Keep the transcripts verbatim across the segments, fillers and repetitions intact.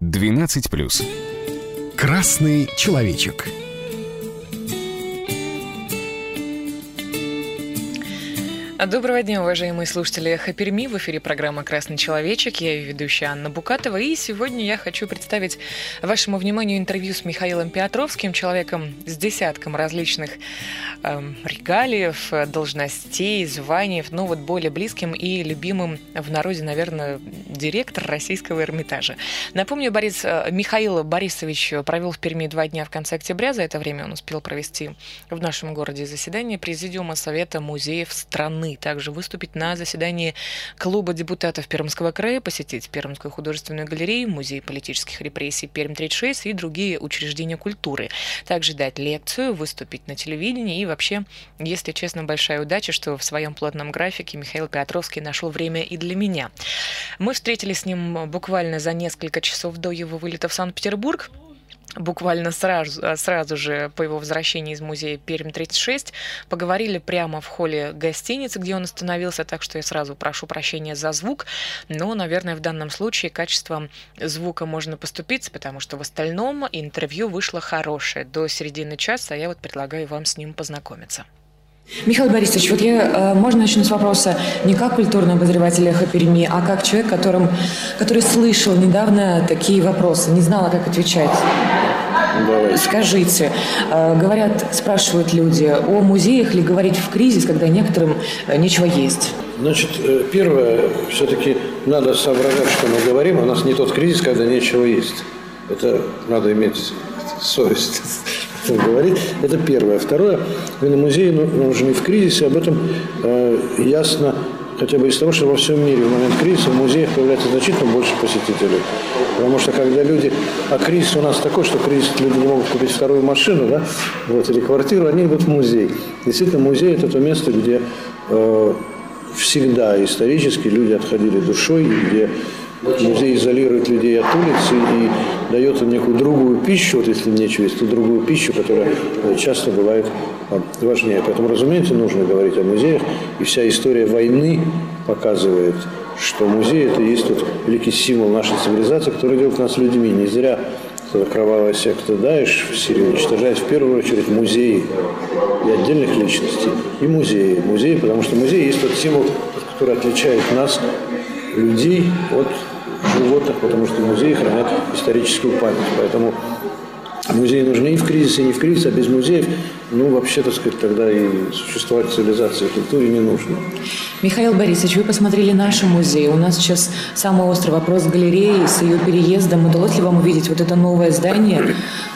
двенадцать плюс. Красный человечек. Доброго дня, уважаемые слушатели «Эхо Перми». В эфире программа «Красный человечек». Я ее ведущая Анна Букатова. И сегодня я хочу представить вашему вниманию интервью с Михаилом Петровским, человеком с десятком различных э, регалиев, должностей, званий, но вот более близким и любимым в народе, наверное, директор Российского Эрмитажа. Напомню, Борис, Михаил Борисович провел в Перми два дня в конце октября. За это время он успел провести в нашем городе заседание Президиума Совета музеев страны, также выступить на заседании Клуба депутатов Пермского края, посетить Пермскую художественную галерею, Музей политических репрессий Пермь тридцать шесть и другие учреждения культуры. Также дать лекцию, выступить на телевидении и вообще, если честно, большая удача, что в своем плотном графике Михаил Петровский нашел время и для меня. Мы встретились с ним буквально за несколько часов до его вылета в Санкт-Петербург. Буквально сразу, сразу же по его возвращении из музея Пермь тридцать шесть поговорили прямо в холле гостиницы, где он остановился, так что я сразу прошу прощения за звук, но, наверное, в данном случае качеством звука можно поступиться, потому что в остальном интервью вышло хорошее. До середины часа я вот предлагаю вам с ним познакомиться. Михаил Борисович, вот я, можно начну с вопроса не как культурный обозреватель «Эхо Перми», а как человек, которым, который слышал недавно такие вопросы, не знала, как отвечать. Давайте. Скажите, говорят, спрашивают люди, о музеях ли говорить в кризис, когда некоторым нечего есть? Значит, первое, все-таки надо соображать, что мы говорим. У нас не тот кризис, когда нечего есть. Это надо иметь совесть говорить. Это первое. Второе, музей ну, уже не в кризисе, об этом э, ясно хотя бы из того, что во всем мире в момент кризиса в музеях появляется значительно больше посетителей. Потому что когда люди... А кризис у нас такой, что кризис люди не могут купить вторую машину, да, вот, или квартиру, они идут в музей. Действительно, музей – это то место, где э, всегда исторически люди отходили душой, где музей изолирует людей от улицы и дает им некую другую пищу, вот если нечего есть, ту другую пищу, которая часто бывает важнее. Поэтому, разумеется, нужно говорить о музеях, и вся история войны показывает, что музей – это и есть тот великий символ нашей цивилизации, который делает нас людьми. Не зря кровавая секта Даиш в Сирии уничтожает в первую очередь музеи и отдельных личностей, и музеи. Музеи, потому что музей есть тот символ, который отличает нас, людей, от животных, потому что музеи хранят историческую память. Поэтому музеи нужны и в кризисе, и не в кризисе, а без музеев, ну, вообще, так сказать, тогда и существовать цивилизации, культуре не нужно. Михаил Борисович, вы посмотрели наши музеи. У нас сейчас самый острый вопрос с галереей, с ее переездом. Удалось ли вам увидеть вот это новое здание,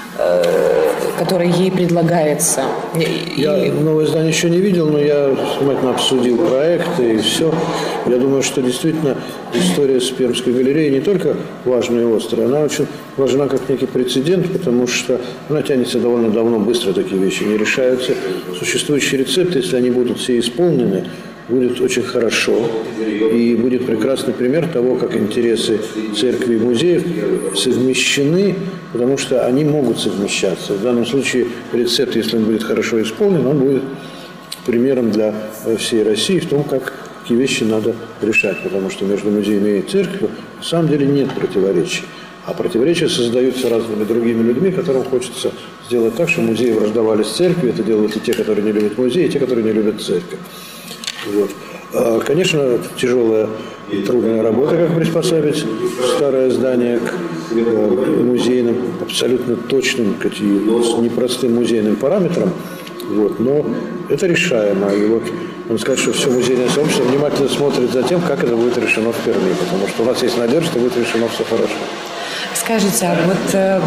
которое ей предлагается? Я новое здание еще не видел, но я внимательно обсудил проекты и все. Я думаю, что действительно история с Пермской галереей не только важная и острая, она очень важна как некий прецедент, потому что она тянется довольно давно, быстро такие вещи не решаются. Существующие рецепты, если они будут все исполнены, будет очень хорошо. И будет прекрасный пример того, как интересы церкви и музеев совмещены, потому что они могут совмещаться. В данном случае рецепт, если он будет хорошо исполнен, он будет примером для всей России в том, как такие вещи надо решать. Потому что между музеями и церковью на самом деле нет противоречий. А противоречия создаются разными другими людьми, которым хочется сделать так, чтобы музеи враждовали с церковью. Это делают и те, которые не любят музеи, и те, которые не любят церковь. Вот. Конечно, тяжелая и трудная работа, как приспособить старое здание к музейным, абсолютно точным, с непростым музейным параметрам. Вот. Но это решаемо. И вот надо сказать, что все музейное сообщество внимательно смотрит за тем, как это будет решено в Перми. Потому что у нас есть надежда, что будет решено все хорошо. Скажите, а вот э,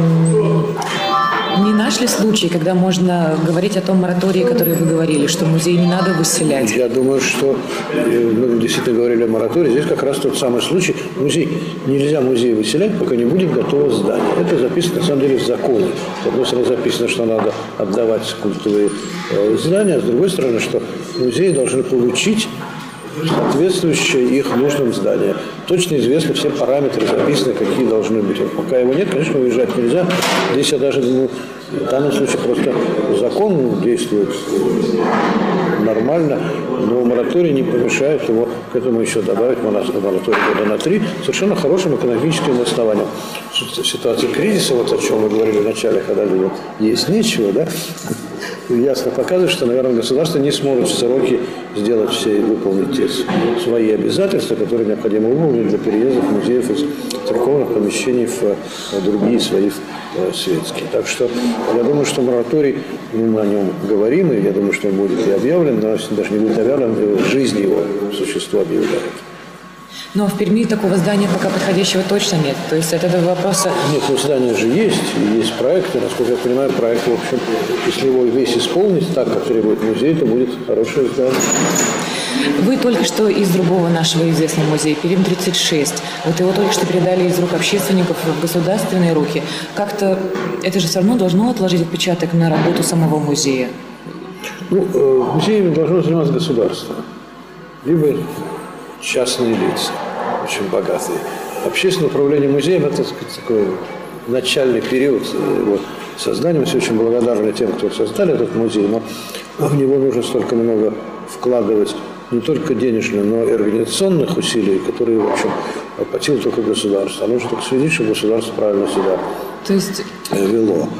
не нашли случай, когда можно говорить о том моратории, который вы говорили, что музей не надо выселять? Я думаю, что мы действительно говорили о моратории. Здесь как раз тот самый случай. Музей, нельзя музей выселять, пока не будет готово здание. Это записано, на самом деле, в законе. С одной стороны, записано, что надо отдавать культовые э, здания, а с другой стороны, что музеи должны получить соответствующее их нужным зданию. Точно известны все параметры, записаны, какие должны быть. Вот пока его нет, конечно, уезжать нельзя. Здесь я даже думаю, в данном случае просто закон действует нормально, но мораторий не помешает его к этому еще добавить мораторий года на три, совершенно хорошим экономическим основанием. ситуации кризиса, вот о чем мы говорили в начале, когда есть нечего, да, ясно показывает, что, наверное, государство не сможет в сроки сделать все и выполнить те свои обязательства, которые необходимо выполнить для переезда музеев из церковных помещений в другие свои светские. Так что я думаю, что мораторий, мы о нем говорим, и я думаю, что он будет и объявлен, но если даже не будет объявлен, жизнь его существа объявляет. Но в Перми такого здания пока подходящего точно нет. То есть от этого вопроса... Нет, ну здание же есть, и есть проекты. Насколько я понимаю, проект, в общем, если его весь исполнить так, как требует музей, то будет хорошее здание. Вы только что из другого нашего известного музея, Пермь тридцать шесть. Вот его только что передали из рук общественников в государственные руки. Как-то это же все равно должно отложить отпечаток на работу самого музея. Ну, музеями должно заниматься государство. Либо частные лица, очень богатые. Общественное управление музеем – это, так сказать, такой начальный период его создания. Мы все очень благодарны тем, кто создали этот музей, но в него нужно столько много вкладывать не только денежных, но и организационных усилий, которые, в общем, оплатило только государство. А нужно только следить, чтобы государство правильно себя То есть... вело.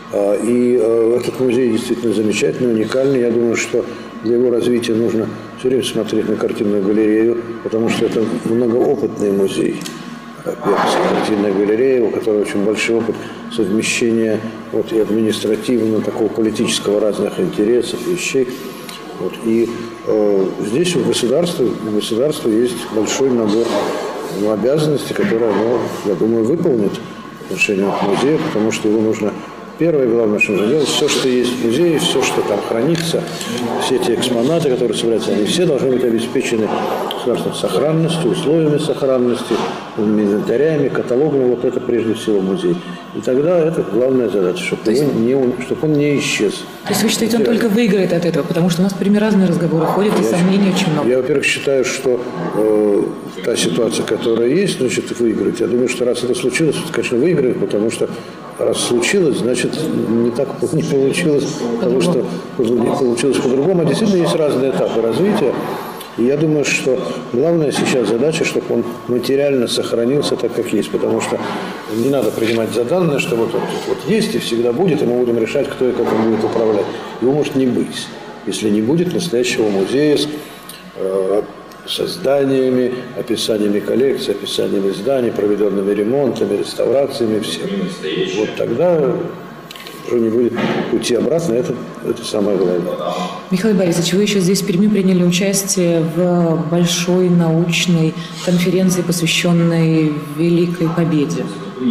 И этот музей действительно замечательный, уникальный. Я думаю, что для его развития нужно все время смотреть на картинную галерею, потому что это многоопытный музей. Пермская картинная галерея, у которой очень большой опыт совмещения вот, и административного, такого политического разных интересов, вещей. Вот. И э, здесь у государства, у государства есть большой набор ну, обязанностей, которые оно, я думаю, выполнит в отношении к музею, потому что его нужно... Первое, главное, что нужно делать, все, что есть в музее, все, что там хранится, все эти экспонаты, которые собираются, они все должны быть обеспечены государственной сохранностью, условиями сохранности, инвентарями, каталогами. Вот это прежде всего музей. И тогда это главная задача, чтобы, есть... он, не, чтобы он не исчез. То есть вы считаете, он только выиграет от этого? Потому что у нас в Перми разные разговоры ходят, и я сомнений очень много. Я, во-первых, считаю, что э, та ситуация, которая есть, значит, выиграет. Я думаю, что раз это случилось, это, конечно, выиграет, потому что раз случилось, значит, не так не получилось, потому что не получилось по-другому. Действительно, есть разные этапы развития. И я думаю, что главная сейчас задача, чтобы он материально сохранился так, как есть. Потому что не надо принимать за данное, что вот, вот, вот есть и всегда будет, и мы будем решать, кто и как он будет управлять. Его может не быть, если не будет настоящего музея с э, созданиями, описаниями коллекций, описаниями зданий, проведенными ремонтами, реставрациями, всем. Вот тогда уже не будет пути обратно, это, это самое главное. Михаил Борисович, вы еще здесь в Перми приняли участие в большой научной конференции, посвященной Великой Победе.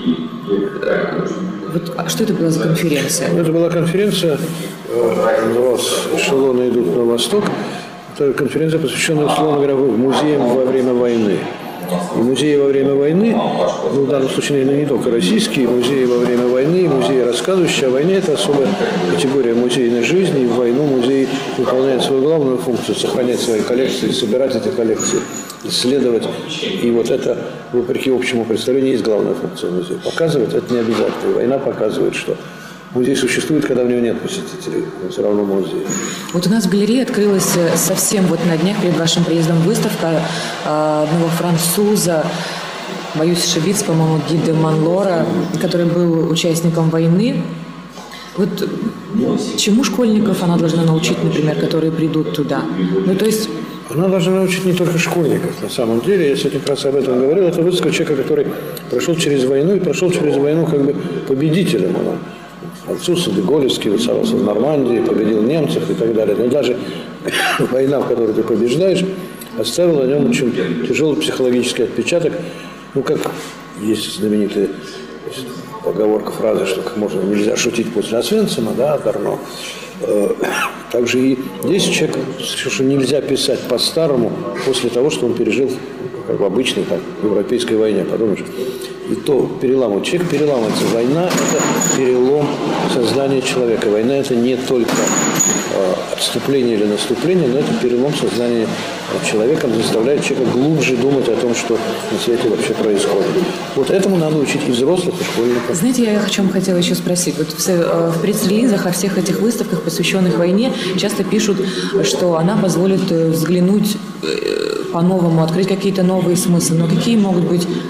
Вот, а что это была за конференция? Это была конференция, называлась «Эшелоны идут на восток». Это конференция, посвященная, условно говоря, музеям во время войны. И музеи во время войны, ну, в данном случае, наверное, не только российские, музеи во время войны, музеи, рассказывающие о войне, это особая категория музейной жизни. И в войну музей выполняет свою главную функцию – сохранять свои коллекции, собирать эти коллекции, исследовать. И вот это, вопреки общему представлению, есть главная функция музея. Показывать – это не обязательно. И война показывает, что музей существует, когда у него нет посетителей, но все равно музей. Вот у нас в галерее открылась совсем вот на днях перед вашим приездом выставка одного француза, боюсь ошибиться, по-моему, Ги де Манлора, который был участником войны. Вот чему школьников она должна научить, например, которые придут туда? Ну, то есть... Она должна научить не только школьников, на самом деле. Я сегодня как раз об этом говорил. Это выставка человека, который прошел через войну и прошел через войну как бы победителем. Он француз, Деголевский, высадился в Нормандии, победил немцев и так далее. Но даже война, в которой ты побеждаешь, оставила на нем очень тяжелый психологический отпечаток. Ну, как есть знаменитая поговорка, фраза, что как можно нельзя шутить после Освенцима, да, Карно. Также и здесь человек, что нельзя писать по-старому после того, что он пережил, как в обычной так, европейской войне, подумаешь. И то переламывать. Человек переламывается. Война – это перелом создания человека. Война – это не только э, отступление или наступление, но это перелом создания человека, заставляет человека глубже думать о том, что на свете вообще происходит. Вот этому надо учить и взрослых, и школьников. Знаете, я о чем хотела еще спросить. Вот в, в пресс-релизах о всех этих выставках, посвященных войне, часто пишут, что она позволит взглянуть по-новому, открыть какие-то новые смыслы. Но какие могут быть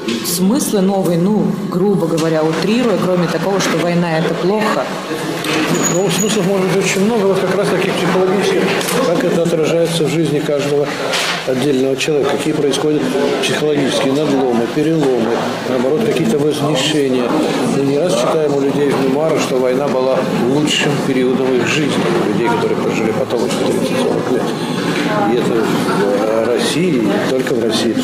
смыслы новые, ну, грубо говоря, утрируя, кроме такого, что война – это плохо? Ну, смыслов может быть очень много, вот как раз таких психологических, как это отражается в жизни каждого отдельного человека, какие происходят психологические надломы, переломы, наоборот, какие-то вознесения. Мы не раз читаем у людей в мемуарах, что война была лучшим периодом их жизни, у людей, которые прожили потом тридцать-сорок лет. И это в России, не только в России.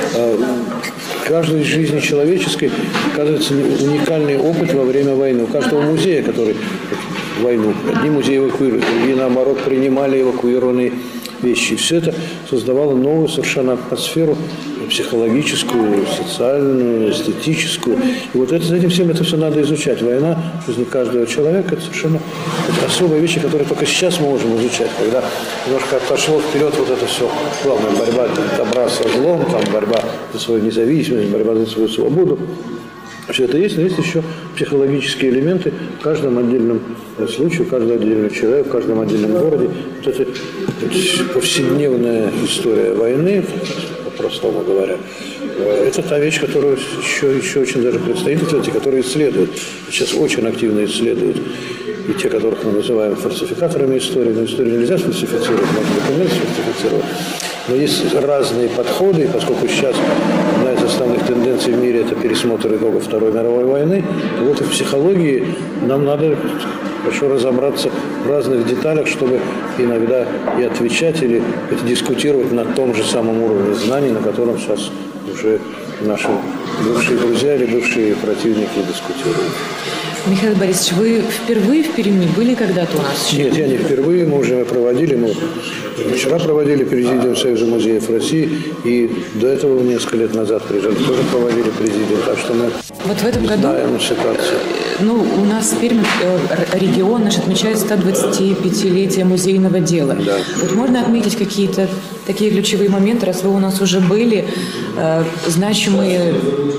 В каждой жизни человеческой оказывается уникальный опыт во время войны. У каждого музея, который войну, одни музеи эвакуировали, другие, наоборот, принимали эвакуированные вещи. И все это создавало новую совершенно атмосферу психологическую, социальную, эстетическую. И вот это, с этим всем это все надо изучать. Война в жизни каждого человека – это совершенно это особые вещи, которые только сейчас мы можем изучать. Когда немножко отошло вперед вот это все, главное, борьба добра со злом, там, борьба за свою независимость, борьба за свою свободу. Все это есть, но есть еще психологические элементы в каждом отдельном случае, в каждом отдельном человеке, в каждом отдельном городе. Вот это повседневная история войны, по-простому говоря, это та вещь, которую еще, еще очень даже предстоит исследовать, и которые исследуют. Сейчас очень активно исследуют. И те, которых мы называем фальсификаторами истории, но историю нельзя сфальсифицировать, можно документы сфальсифицировать. Но есть разные подходы, и поскольку сейчас одна из основных тенденций в мире – это пересмотр итогов Второй мировой войны, то вот и в психологии нам надо хорошо разобраться в разных деталях, чтобы иногда и отвечать или дискутировать на том же самом уровне знаний, на котором сейчас уже наши бывшие друзья или бывшие противники дискутируют. Михаил Борисович, вы впервые в Перми были когда-то у нас? Нет, я не впервые, мы уже проводили, мы вчера проводили президиум Союза музеев России, и до этого несколько лет назад приезжали, тоже проводили президиум, так что мы вот в этом году, знаем ситуацию. Ну, у нас Пермь, регион наш отмечает сто двадцатипятилетие музейного дела. Да. Вот можно отметить какие-то такие ключевые моменты, раз вы у нас уже были, э, значимые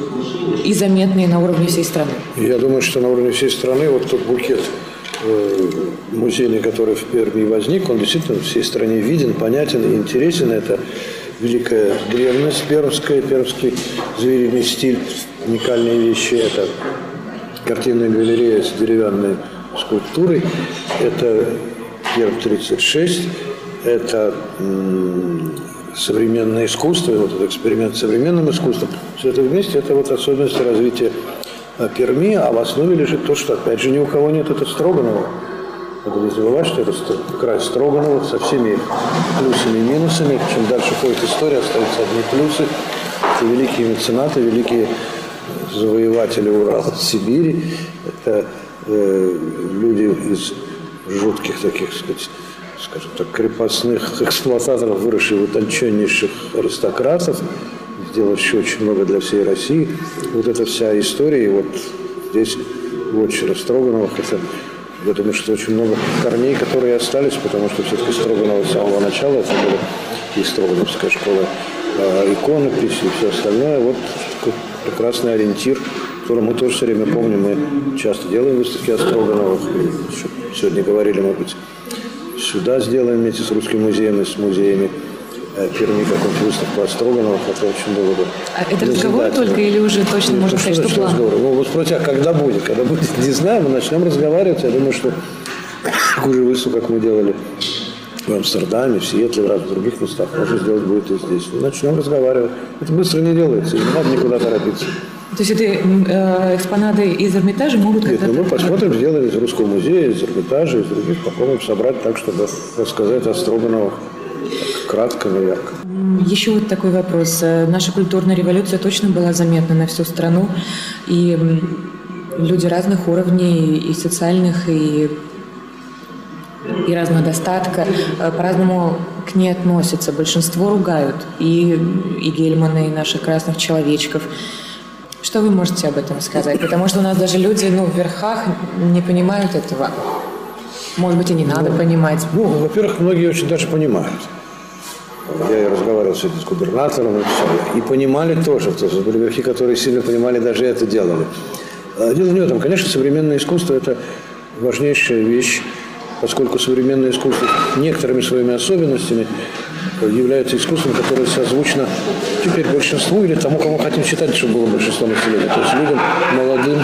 и заметные на уровне всей страны? Я думаю, что на уровне всей страны вот тот букет э, музейный, который в Перми возник, он действительно всей стране виден, понятен и интересен. Это великая древность пермская, пермский звериный стиль, уникальные вещи. Это картинная галерея с деревянной скульптурой. Это Пермь тридцать шесть. Это м- современное искусство, вот этот эксперимент с современным искусством. Все это вместе, это вот особенности развития Перми, а в основе лежит то, что, опять же, ни у кого нет, это Строганова. Надо не забывать, что это край Строганова со всеми плюсами и минусами. Чем дальше ходит история, остаются одни плюсы. Это великие меценаты, великие завоеватели Урала, Сибири. Это э, люди из жутких таких, сказать, скажем так, крепостных эксплуататоров, выросших в утонченнейших аристократов, сделавших очень много для всей России. Вот эта вся история, и вот здесь вотчина Строгановых, это, я думаю, что очень много корней, которые остались, потому что все-таки Строгановы с самого начала, это была и Строгановская школа э, иконописи и все остальное. Вот такой прекрасный ориентир, который мы тоже все время помним. Мы часто делаем выставки о Строгановых. Сегодня говорили, может быть, сюда сделаем вместе с Русским музеем и с музеями Перми какую-нибудь выставку о Строгановых. Это очень было бы. А это разговор только или уже точно Нет, можно сказать, что, что план? Разговор? Ну, вот спросите, а когда будет? Когда будет, не знаю, мы начнем разговаривать. Я думаю, что такую же выставку, как мы делали в Амстердаме, в Сиэтле, в разных других местах, можно сделать будет и здесь. Мы начнем разговаривать. Это быстро не делается, не надо никуда торопиться. То есть это э, экспонаты из Эрмитажа могут Нет, когда-то... ну мы посмотрим, сделаем из Русского музея, из Эрмитажа, из других, попробуем собрать так, чтобы рассказать о Строгановых кратко, но ярко. Еще вот такой вопрос. Наша культурная революция точно была заметна на всю страну, и люди разных уровней, и социальных, и, и разного достатка по-разному к ней относятся. Большинство ругают, и, и Гельмана, и наших красных человечков. Что вы можете об этом сказать? Потому что у нас даже люди, ну, в верхах не понимают этого. Может быть, и не надо ну, понимать. Ну, во-первых, многие очень даже понимают. Я и разговаривал сегодня с губернатором, и, все, и понимали тоже. То есть были верхи, которые сильно понимали, даже это делали. Дело не в этом. Конечно, современное искусство – это важнейшая вещь поскольку современное искусство некоторыми своими особенностями является искусством, которое созвучно теперь большинству или тому, кому хотим считать, чтобы было большинство населения. То есть людям молодым,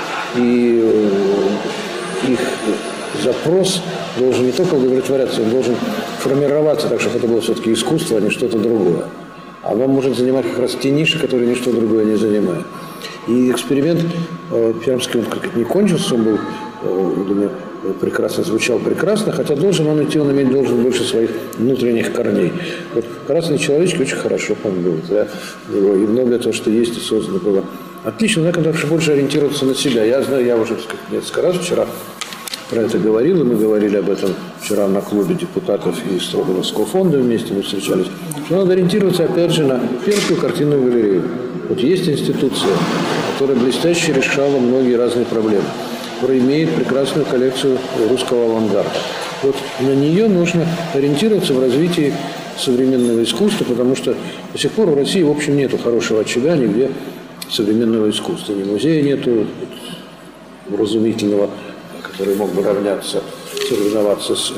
и их запрос должен не только удовлетворяться, он должен формироваться так, чтобы это было все-таки искусство, а не что-то другое. Оно может занимать как раз те ниши, которые ничто другое не занимает. И эксперимент Пермский, он как не кончился, он был, я думаю, прекрасно звучал прекрасно, хотя должен он идти, он иметь должен больше своих внутренних корней. Вот «Красные человечки» очень хорошо, по-моему, было. Да? И многое то, что есть и создано было отлично, но надо больше ориентироваться на себя. Я знаю, я уже несколько раз вчера про это говорил, и мы говорили об этом вчера на клубе депутатов и Строгановского фонда вместе мы встречались, что надо ориентироваться опять же на Пермскую картинную галерею. Вот есть институция, которая блестяще решала многие разные проблемы, которая имеет прекрасную коллекцию русского авангарда. Вот на нее нужно ориентироваться в развитии современного искусства, потому что до сих пор в России, в общем, нету хорошего очага нигде современного искусства. Ни музея нету вразумительного, который мог бы равняться, соревноваться с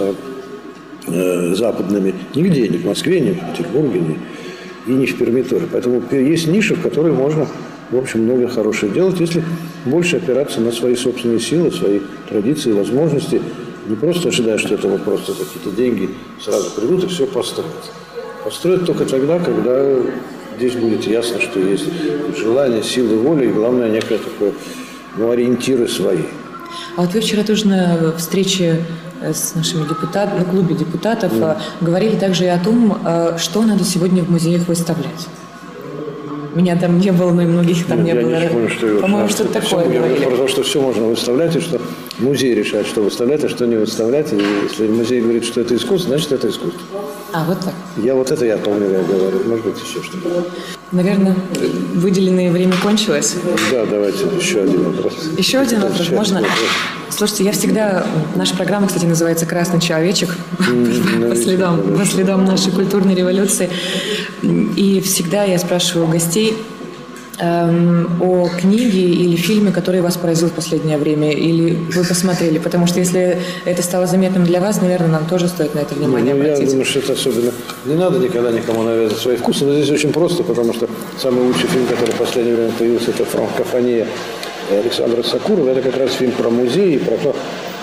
э, западными. Нигде, ни в Москве, ни в Петербурге, ни, и ни в Перми тоже. Поэтому есть ниши, в которых можно, в общем, много хорошего делать, если больше опираться на свои собственные силы, свои традиции, возможности. Не просто ожидая, что это вот просто какие-то деньги сразу придут и все построят. Построят только тогда, когда здесь будет ясно, что есть желание, силы, воля и, главное, некое такое, ну, ориентиры свои. А вот вы вчера тоже на встрече с нашими депутатами, на клубе депутатов, mm. говорили также и о том, что надо сегодня в музеях выставлять. Меня там не было, но и многих там Нет, не я было. Я не помню, что По-моему, что-то такое все, говорили. Я про то, что все можно выставлять, и что музей решает, что выставлять, а что не выставлять. И если музей говорит, что это искусство, значит, это искусство. А, вот так. Я вот это я помню, я говорю. Может быть, еще что-то. Наверное, выделенное время кончилось. Да, давайте еще один вопрос. Еще один вопрос, еще можно? Один вопрос. Слушайте, я всегда... Наша программа, кстати, называется «Красный человечек» по следам, по следам нашей культурной революции. И всегда я спрашиваю гостей эм, о книге или фильме, который вас поразил в последнее время, или вы посмотрели. Потому что если это стало заметным для вас, наверное, нам тоже стоит на это внимание ну, обратить. Я думаю, что это особенно... Не надо никогда никому навязывать свои вкусы, но здесь очень просто, потому что самый лучший фильм, который в последнее время появился, это «Франкофония» Александра Сакурова. Это как раз фильм про музей, про то,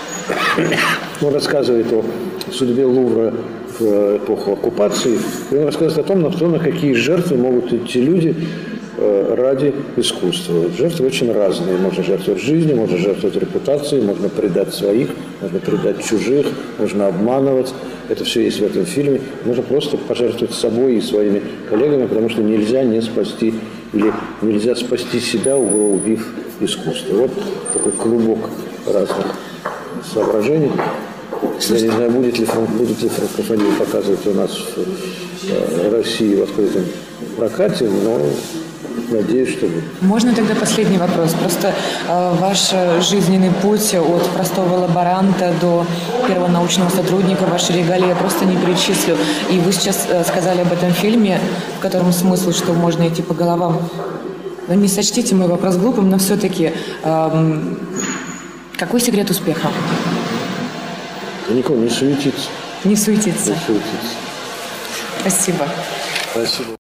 он рассказывает о судьбе Лувра в эпоху оккупации. И он рассказывает о том, на, то, на какие жертвы могут идти люди ради искусства. Жертвы очень разные. Можно жертвовать жизнью, можно жертвовать репутацией, можно предать своих, можно предать чужих, можно обманывать. Это все есть в этом фильме. Можно просто пожертвовать собой и своими коллегами, потому что нельзя не спасти или нельзя спасти себя, убив искусство. Вот такой клубок разных соображений. Я не знаю, будет ли, будет ли франкофонию показывать у нас в России в открытом прокате, но надеюсь, что будет. Можно тогда последний вопрос? Просто э, ваш жизненный путь от простого лаборанта до первого научного сотрудника, ваши регалии я просто не перечислю. И вы сейчас э, сказали об этом фильме, в котором смысл, что можно идти по головам. Но не сочтите мой вопрос глупым, но все-таки э, какой секрет успеха? Никого не суетиться. Не суетиться. Не суетиться. Спасибо. Спасибо.